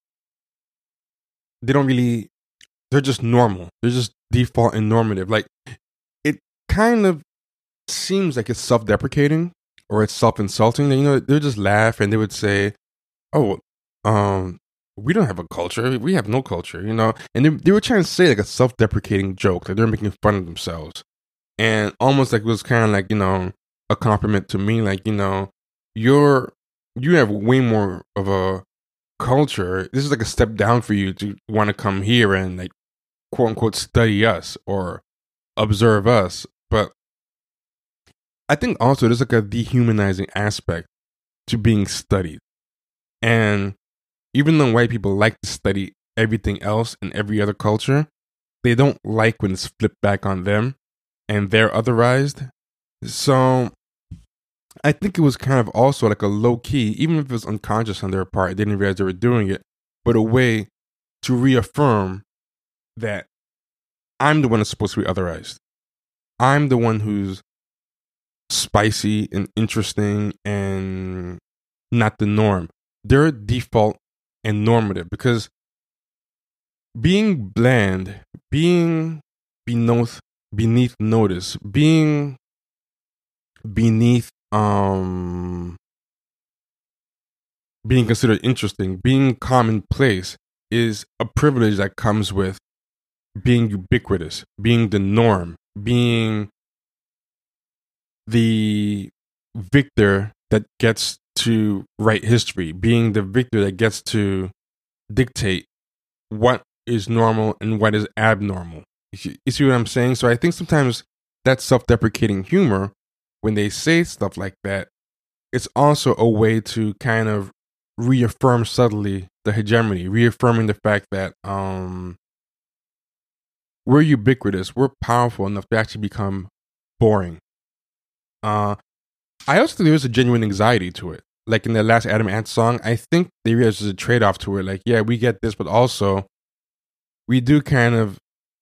they're just normal. They're just default and normative. Like, it kind of seems like it's self-deprecating or it's self-insulting. You know, they would just laugh and they would say, oh, we don't have a culture. We have no culture, you know? And they were trying to say like a self-deprecating joke. Like they're making fun of themselves. And almost like it was kind of like, you know, a compliment to me. Like, you know, you have way more of a culture. This is like a step down for you to want to come here and like, quote unquote, study us or observe us. But I think also there's like a dehumanizing aspect to being studied. And even though white people like to study everything else in every other culture, they don't like when it's flipped back on them and they're otherized. So I think it was kind of also like a low key, even if it was unconscious on their part, they didn't realize they were doing it, but a way to reaffirm that I'm the one that's supposed to be otherized. I'm the one who's spicy and interesting and not the norm. They're default and normative, because being bland, being beneath notice, being beneath being considered interesting, being commonplace is a privilege that comes with being ubiquitous, being the norm, being the victor that gets to write history, being the victor that gets to dictate what is normal and what is abnormal. You see what I'm saying? So I think sometimes that self-deprecating humor, when they say stuff like that, it's also a way to kind of reaffirm subtly the hegemony, reaffirming the fact that we're ubiquitous, we're powerful enough to actually become boring. I also think there's a genuine anxiety to it. Like in the last Adam Ant song, I think there is a trade-off to it. Like, yeah, we get this, but also we do kind of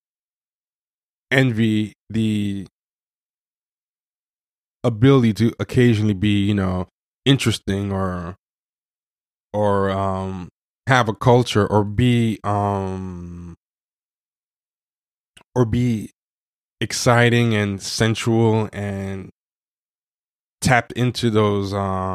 envy the ability to occasionally be, interesting or have a culture or be exciting and sensual and tapped into those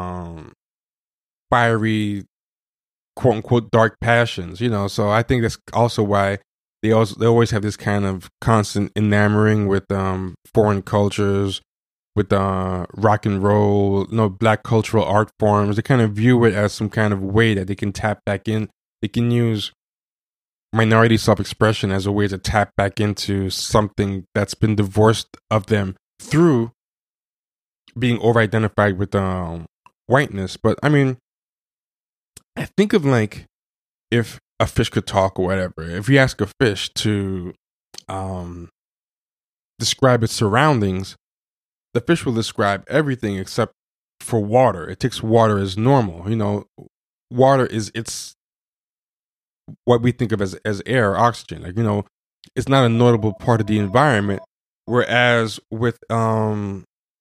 fiery, quote unquote, dark passions, So I think that's also why they always have this kind of constant enamoring with foreign cultures, with rock and roll, black cultural art forms. They kind of view it as some kind of way that they can tap back in. They can use minority self-expression as a way to tap back into something that's been divorced of them through being over-identified with whiteness. But I mean, I think of like if a fish could talk or whatever. If you ask a fish to describe its surroundings, the fish will describe everything except for water. It takes water as normal. Water it's what we think of as air, oxygen. Like, it's not a notable part of the environment. Whereas with a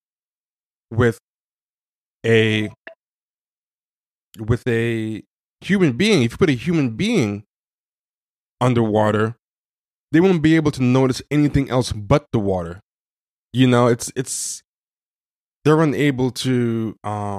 human being, if you put a human being underwater, they won't be able to notice anything else but the water. It's they're unable to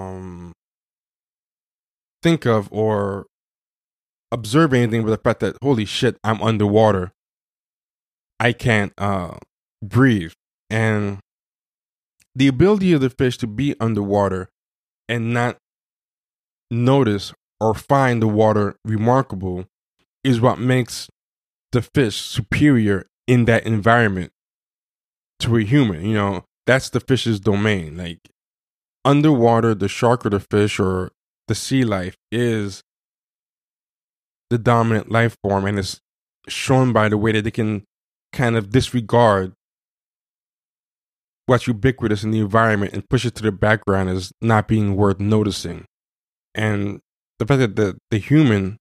think of or observe anything but the fact that, holy shit, I'm underwater. I can't breathe. And the ability of the fish to be underwater and not notice or find the water remarkable is what makes the fish superior in that environment to a human. That's the fish's domain. Like, underwater, the shark or the fish or the sea life is the dominant life form, and it's shown by the way that they can kind of disregard what's ubiquitous in the environment and push it to the background as not being worth noticing. And the fact that the human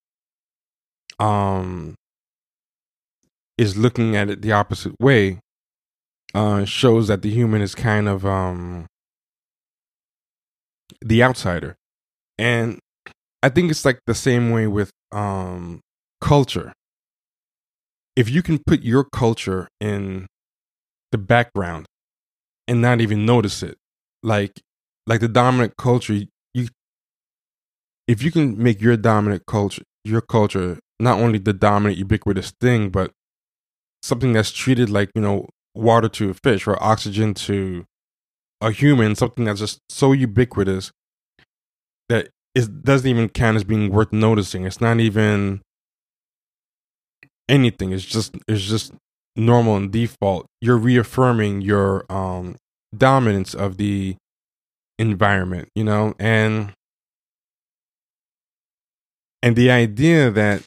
is looking at it the opposite way shows that the human is kind of the outsider. And I think it's like the same way with culture. If you can put your culture in the background and not even notice it, like the dominant culture, if you can make your dominant culture, your culture, not only the dominant ubiquitous thing, but something that's treated like, water to a fish or oxygen to a human, something that's just so ubiquitous that it doesn't even count as being worth noticing. It's not even anything. It's just normal and default. You're reaffirming your dominance of the environment, and the idea that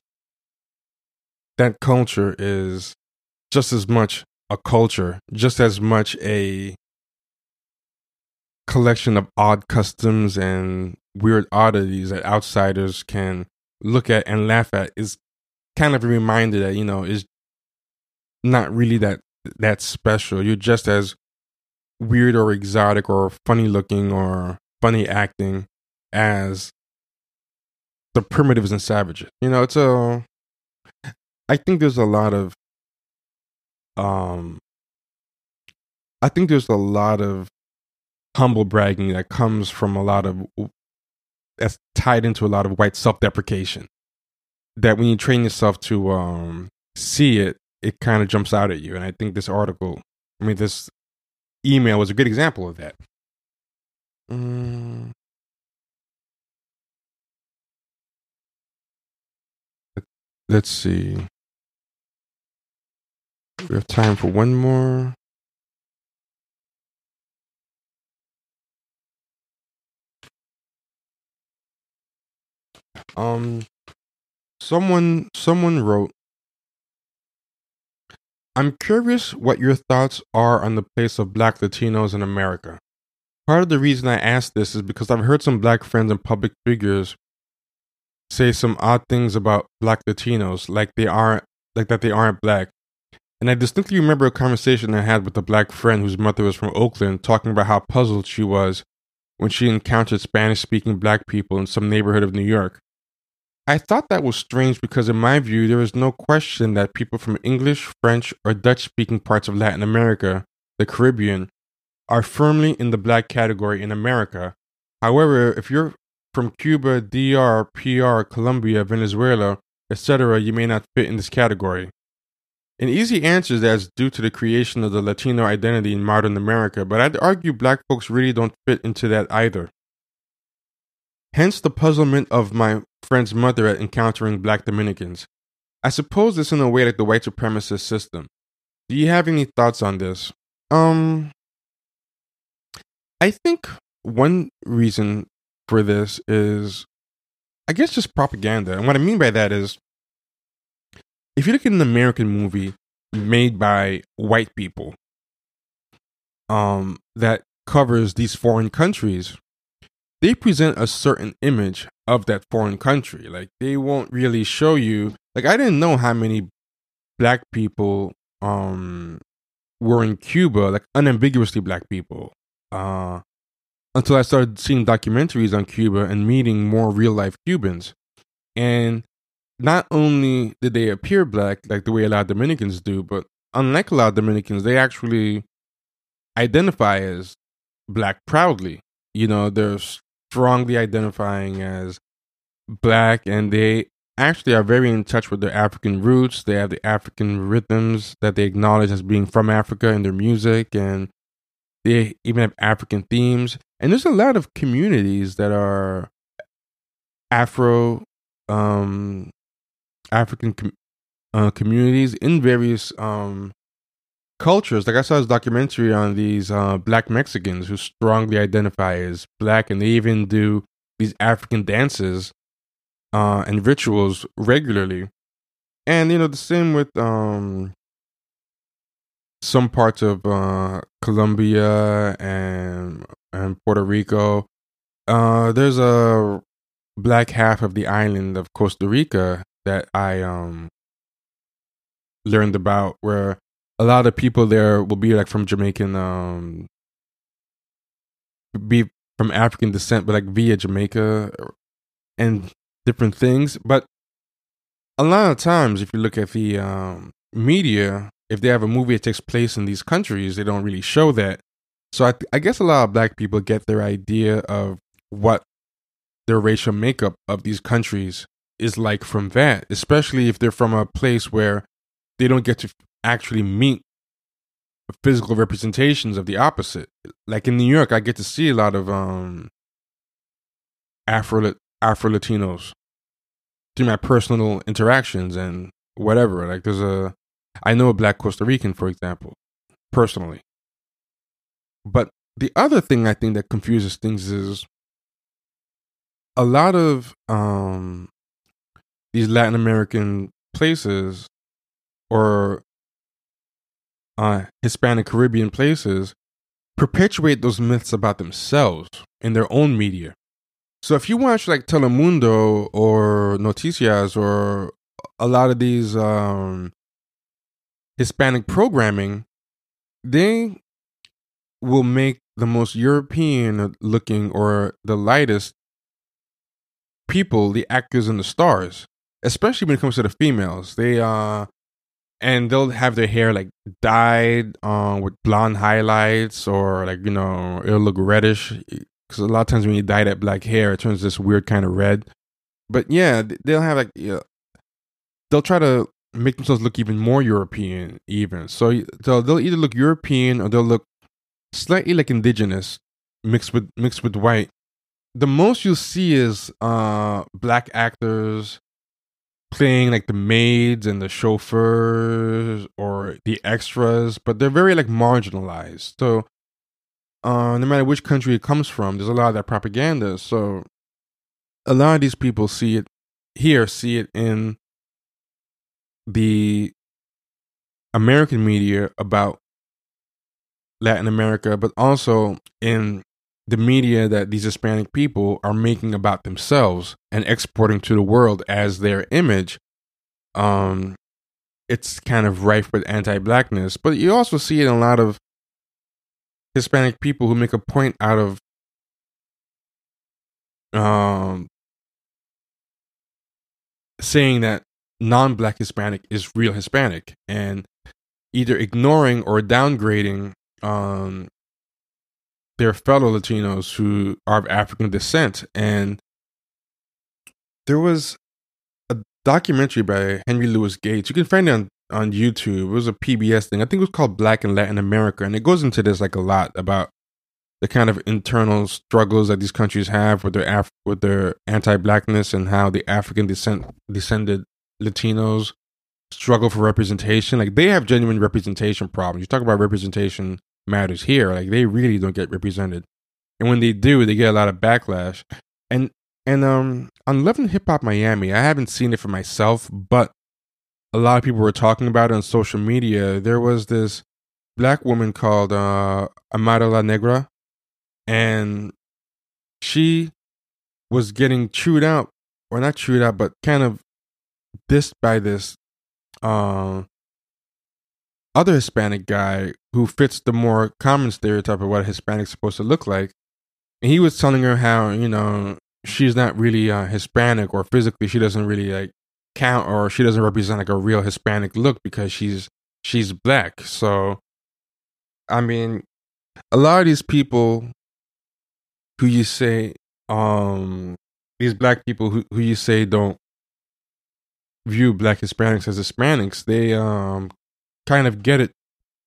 culture is just as much a culture, just as much a collection of odd customs and weird oddities that outsiders can look at and laugh at, is kind of a reminder that, is not really that special. You're just as weird or exotic or funny looking or funny acting as the primitives and savages. I think there's a lot of humble bragging that comes from that's tied into a lot of white self-deprecation. That when you train yourself to see it, it kind of jumps out at you. And I think this email was a good example of that. Mm, let's see. We have time for one more. Um, someone wrote, I'm curious what your thoughts are on the place of black Latinos in America. Part of the reason I ask this is because I've heard some black friends and public figures say some odd things about black Latinos, like that they aren't black. And I distinctly remember a conversation I had with a black friend whose mother was from Oakland, talking about how puzzled she was when she encountered Spanish speaking black people in some neighborhood of New York. I thought that was strange because, in my view, there is no question that people from English, French, or Dutch speaking parts of Latin America, the Caribbean, are firmly in the black category in America. However, if you're from Cuba, DR, PR, Colombia, Venezuela, etc., you may not fit in this category. An easy answer is that it's due to the creation of the Latino identity in modern America, but I'd argue black folks really don't fit into that either. Hence the puzzlement of my friend's mother at encountering black Dominicans. I suppose it's in a way like the white supremacist system. Do you have any thoughts on this? I think one reason for this is, I guess, just propaganda. And what I mean by that is, if you look at an American movie made by white people, that covers these foreign countries, they present a certain image of that foreign country. Like, they won't really show you. Like, I didn't know how many black people were in Cuba, like unambiguously black people, until I started seeing documentaries on Cuba and meeting more real life Cubans. And not only did they appear black, like the way a lot of Dominicans do, but unlike a lot of Dominicans, they actually identify as black proudly. You know, they're strongly identifying as black, and they actually are very in touch with their African roots. They have the African rhythms that they acknowledge as being from Africa in their music, and they even have African themes. And there's a lot of communities that are Afro, African communities in various cultures. Like, I saw this documentary on these black Mexicans who strongly identify as black, and they even do these African dances and rituals regularly. And you know, the same with some parts of Colombia and Puerto Rico. There's a black half of the island of Costa Rica that I learned about, where a lot of people there will be like from Jamaican, be from African descent, but like via Jamaica and different things. But a lot of times, if you look at the media, if they have a movie that takes place in these countries, they don't really show that. So I guess a lot of black people get their idea of what their racial makeup of these countries is like from that, especially if they're from a place where they don't get to actually meet physical representations of the opposite. Like in New York, I get to see a lot of Afro Latinos through my personal interactions and whatever. Like, I know a black Costa Rican, for example, personally. But the other thing I think that confuses things is a lot of these Latin American places or Hispanic Caribbean places perpetuate those myths about themselves in their own media. So if you watch like Telemundo or Noticias or a lot of these Hispanic programming, they will make the most European looking or the lightest people the actors and the stars, especially when it comes to the females. And they'll have their hair like dyed with blonde highlights, or like, you know, it'll look reddish, because a lot of times when you dye that black hair, it turns this weird kind of red. But yeah, they'll have like, they'll try to make themselves look even more European, even. So they'll either look European or they'll look slightly like indigenous, mixed with white. The most you'll see is black actors playing like the maids and the chauffeurs or the extras, but they're very like marginalized. So no matter which country it comes from, there's a lot of that propaganda. So a lot of these people see it in the American media about Latin America, but also in the media that these Hispanic people are making about themselves and exporting to the world as their image. It's kind of rife with anti-blackness, but you also see it in a lot of Hispanic people who make a point out of saying that non-black Hispanic is real Hispanic, and either ignoring or downgrading their fellow Latinos who are of African descent. And there was a documentary by Henry Louis Gates. You can find it on YouTube. It was a PBS thing. I think it was called Black in Latin America. And it goes into this like a lot about the kind of internal struggles that these countries have with their anti-blackness, and how the African descended Latinos struggle for representation. Like, they have genuine representation problems. You talk about representation matters here. Like, they really don't get represented, and when they do, they get a lot of backlash. And on Love and Hip Hop Miami, I haven't seen it for myself, but a lot of people were talking about it on social media. There was this black woman called Amara La Negra, and she was getting chewed out, or not chewed out, but kind of dissed by this other Hispanic guy who fits the more common stereotype of what a Hispanic's supposed to look like. And he was telling her how, she's not really Hispanic, or physically she doesn't really like count, or she doesn't represent like a real Hispanic look because she's black. So, I mean, a lot of these people who you say, these black people who you say don't view black Hispanics as Hispanics, they kind of get it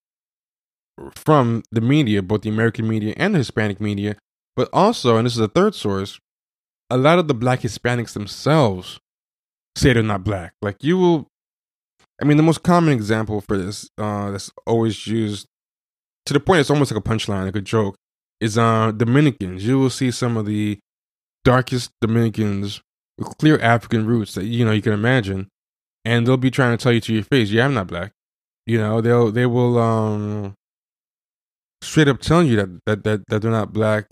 from the media, both the American media and the Hispanic media. But also, and this is a third source, a lot of the black Hispanics themselves say they're not black. Like, the most common example for this that's always used to the point it's almost like a punchline, like a joke, is Dominicans. You will see some of the darkest Dominicans with clear African roots that you can imagine, and they'll be trying to tell you to your face, "Yeah, I'm not black." They will straight up telling you that they're not black,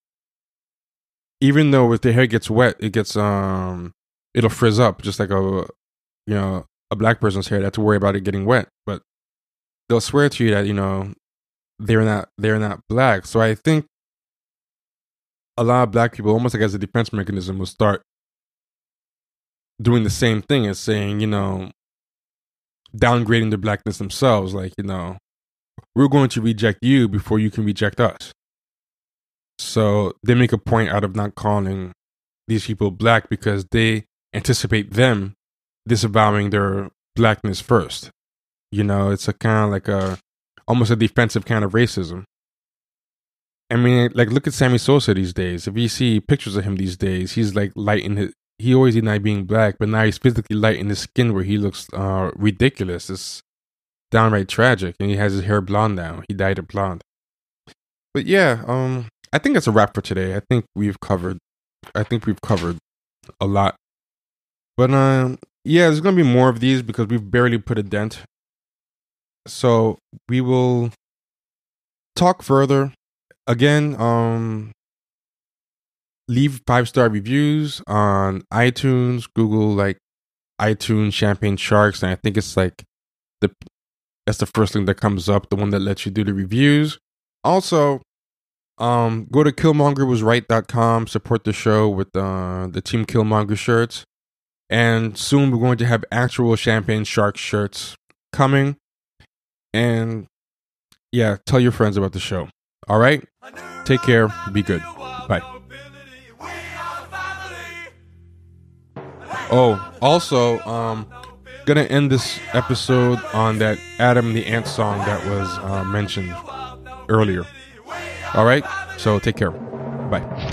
even though if their hair gets wet, it'll frizz up just like a black person's hair. They have to worry about it getting wet, but they'll swear to you that they're not black. So I think a lot of black people, almost like as a defense mechanism, will start doing the same thing as saying, downgrading their blackness themselves. Like, we're going to reject you before you can reject us. So they make a point out of not calling these people black because they anticipate them disavowing their blackness first. It's a kind of like almost a defensive kind of racism. I mean, like, look at Sammy Sosa these days. If you see pictures of him these days, he's like light in his. He always denied being black, but now he's physically light in his skin where he looks ridiculous. It's downright tragic, and he has his hair blonde now. He dyed it blonde. But yeah, I think that's a wrap for today. I think we've covered a lot. But yeah, there's gonna be more of these because we've barely put a dent. So we will talk further. Again, leave 5-star reviews on iTunes, Google, like iTunes Champagne Sharks, and I think it's like that's the first thing that comes up, the one that lets you do the reviews. Also, go to killmongerwasright.com, support the show with the Team Killmonger shirts, and soon we're going to have actual Champagne Sharks shirts coming. And yeah, tell your friends about the show. All right, take care, be good, bye. Oh, also, gonna end this episode on that Adam the Ant song that was mentioned earlier. All right, So take care. Bye.